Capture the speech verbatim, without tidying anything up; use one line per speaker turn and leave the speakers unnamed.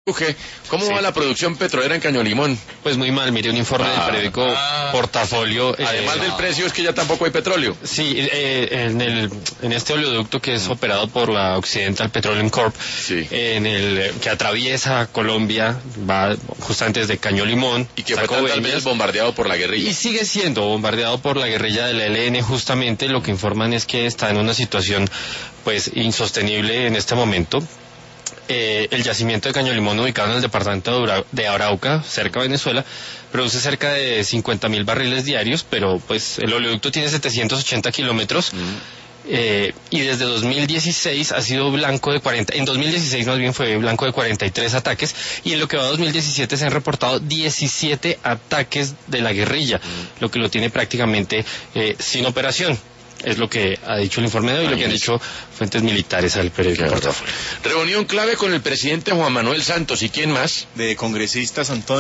¿Cómo sí. va la producción petrolera en Caño Limón?
Pues muy mal, mire, un informe ah, del periódico ah, Portafolio.
Además
eh,
del precio es que ya tampoco hay petróleo.
Sí, eh, en, el, en este oleoducto que es operado por la Occidental Petroleum Corp,
sí.
en el que atraviesa Colombia, va justamente desde Caño Limón.
Y que fue tantas veces bombardeado por la guerrilla.
Y sigue siendo bombardeado por la guerrilla del E L N, justamente lo que informan es que está en una situación pues insostenible en este momento. Eh, el yacimiento de Caño Limón, ubicado en el departamento de Arauca, cerca de Venezuela, produce cerca de cincuenta mil barriles diarios, pero pues el oleoducto tiene setecientos ochenta kilómetros. Mm. Eh, y desde dos mil dieciséis ha sido blanco de cuarenta, en dos mil dieciséis más bien fue blanco de cuarenta y tres ataques, y en lo que va a dos mil diecisiete se han reportado diecisiete ataques de la guerrilla, mm. lo que lo tiene prácticamente eh, sin operación. Es lo que ha dicho el informe de hoy, lo que han dicho fuentes militares al periódico Portafolio.
Reunión clave con el presidente Juan Manuel Santos, ¿y quién más?
De congresistas, Antonio.